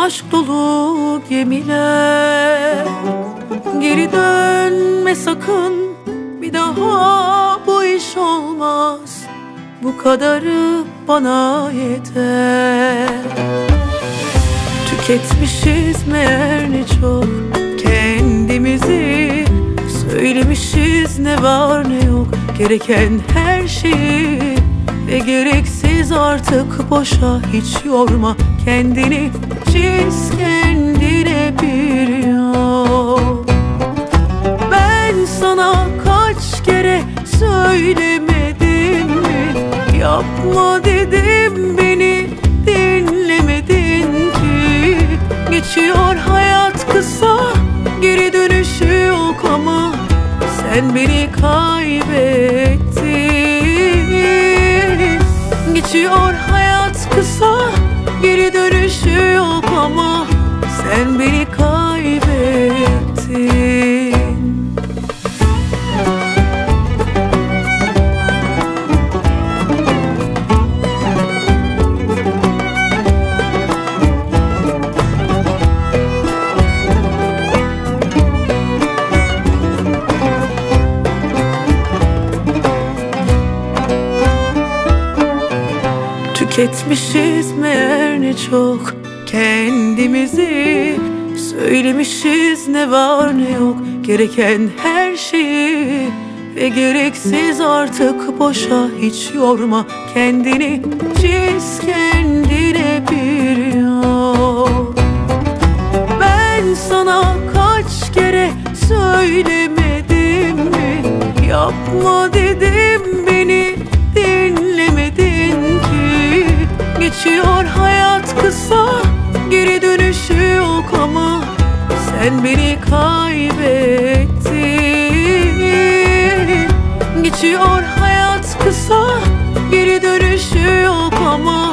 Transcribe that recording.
aşk dolu gemiler. Geri dönme sakın, bir daha bu iş olmaz. Bu kadarı bana yeter. Tüketmişiz meğer ne çok kendimizi, söylemişiz ne var ne yok, gereken her şeyi. Ve gereksiz artık boşa hiç yorma kendini, çiz kendine bir yol. Ben sana kaç kere söylemedim mi? Yapma dedim, beni dinlemedin ki. Geçiyor hayat kısa, geri dönüşü yok ama sen beni kaybettin. Geçiyor hayat kısa, geri dönüşü yok ama sen beni kaybettin. Tüketmişiz meğer ne çok kendimizi, söylemişiz ne var ne yok, gereken her şeyi. Ve gereksiz artık boşa hiç yorma kendini, çiz kendine bir yol. Ben sana kaç kere söylemedim mi? Yapma dedim, beni dinlemedin ki. Geçiyor hayat kısa, geri dönüşü yok ama sen beni kaybettin. Geçiyor hayat kısa, geri dönüşü yok ama